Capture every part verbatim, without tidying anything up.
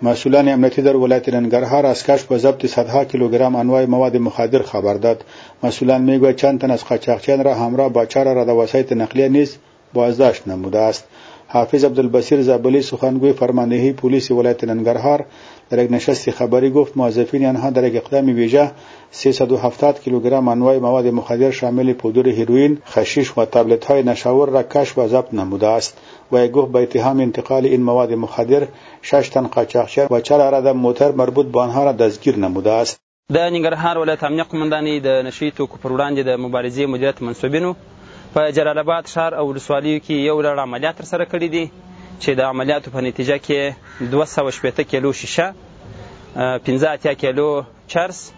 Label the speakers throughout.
Speaker 1: مسئولان امنیتی در ولایت ننگرهار از کشف و ضبط صدها کیلوگرم انواع مواد مخدر خبر داد. مسئولان میگویند چند تن از قاچاقچیان را همراه با چهار را در وسایط نقلیه نیز بازداشت نموده است. حافظ عبدالبصیر زابلی سخنگوی فرماندهی پلیس ولایت ننگرهار در یک نشست خبری گفت موظفین آنها در یک اقدام ویژه سیصد و هفتاد کیلوگرم انواع مواد مخدر شامل پودر هیروئین، خشیش و تابلت های نشاور را کشف و ضبط نموده است. و گفت به اتهام انتقال این مواد مخدر شش تن قاچاقچیان و چهار عدد موتر مربوط به آنها را دستگیر نموده است.
Speaker 2: د ننګرهار ولایت امنیه قومندانۍ د نشي توکو پر وړاندې د مبارزې مدیریت منصوبینو په جلال آباد ښار او ولسوالیو کې یو لړ عملیات ترسره کړي دي چې د عملیاتو په نتیجه کې دوه سوه شپېته کیلو شیشه، پنځه اتیا کیلو چرس،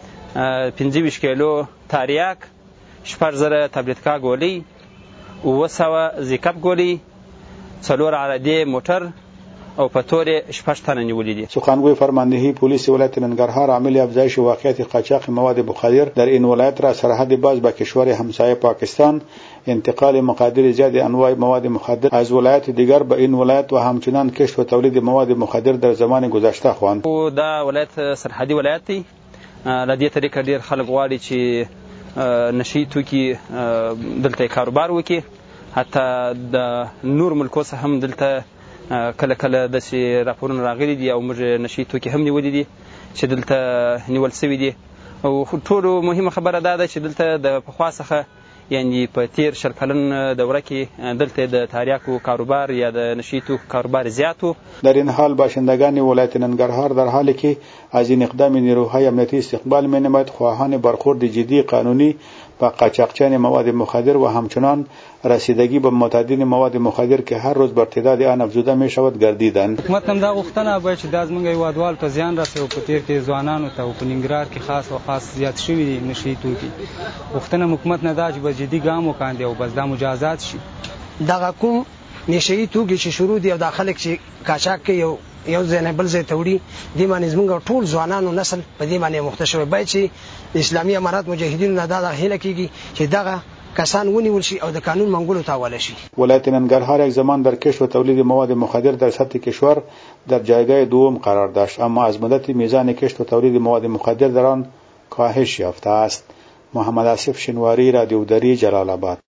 Speaker 2: پنځه ویشت کیلو تاریاک، شپږ زره تابلتکا ګولۍ، اووه سوه زیکپ ګولۍ، څلور عرادې موټر او په تورې شپږ تنه نیولي دي.
Speaker 1: سخنگوی فرماندهی پلیس ولایت ننگرهار عامل افزایش واقعیت قاچاق مواد مخدر در این ولایت را سرحد باز به کشور همسایه پاکستان، انتقال مقادیر زیاد انواع مواد مخدر از ولایت دیگر به این ولایت و همچنان کشف و تولید مواد مخدر در زمان گذشته خواند.
Speaker 2: او دا ولایت سرحدي ولایت دی. له دې طریقه ډېر خلک غواړي چې نشي توکي دلته کاروبار وکړي. حتی د نور ملکو څخه هم دلته کله کله داسې راپورونه راغلي دي او موږ نشي توکي هم نیولي دي چې دلته نیول سوي دي. او ټولو مهمه خبره دا ده چې دلته د پخوا څخه یعنی په تیر شل کلن دوره کې دلته د تاریاکو کاروبار یا د نشي توکو کاروبار زیات و.
Speaker 1: در این حال باشندگان ولایت ننگرهار در حالی که از این اقدام نیروهای امنیتی استقبال می‌نماید، خواهان برخورد جدی قانونی با قاچاقچیان مواد مخدر و همچنان رسیدگی به معتادین مواد مخدر که هر روز بر تعداد آن افزوده می شود گردیدند.
Speaker 3: حکومت هم دا غوښتنه باید چې دا زموږ هیوادوالو ته زیان رسوي او په تیر کې ځوانانو ته او په ننګرهار کې خاص او خاص زیات شوي دي نشي توکي. غوښتنه حکومت نه دا چې به جدي ګام وکاندي او بس دا مجازات شي.
Speaker 4: دغه کوم نشي توکي چې شروع دي او د خلک چې قاچاق کوي یو یو ځای نه بل ځای ته وړي، دې باندې زموږ ټول ځوانانو نسل په دې باندې مخته شوی. باید چې د اسلامي امارات مجاهدینو نه دا هیله کېږي چې دغه کسان ونیول شي او د قانون منګولو ته حواله شي.
Speaker 1: ولایت ننگرهار یک زمان در کشف و تولید مواد مخدر در سطح کشور در جایگاه دوم قرار داشت، اما از مدت میزان کشف و تولید مواد مخدر در آن کاهش یافته است. محمد آصف شنواری، رادیو دری، جلال آباد.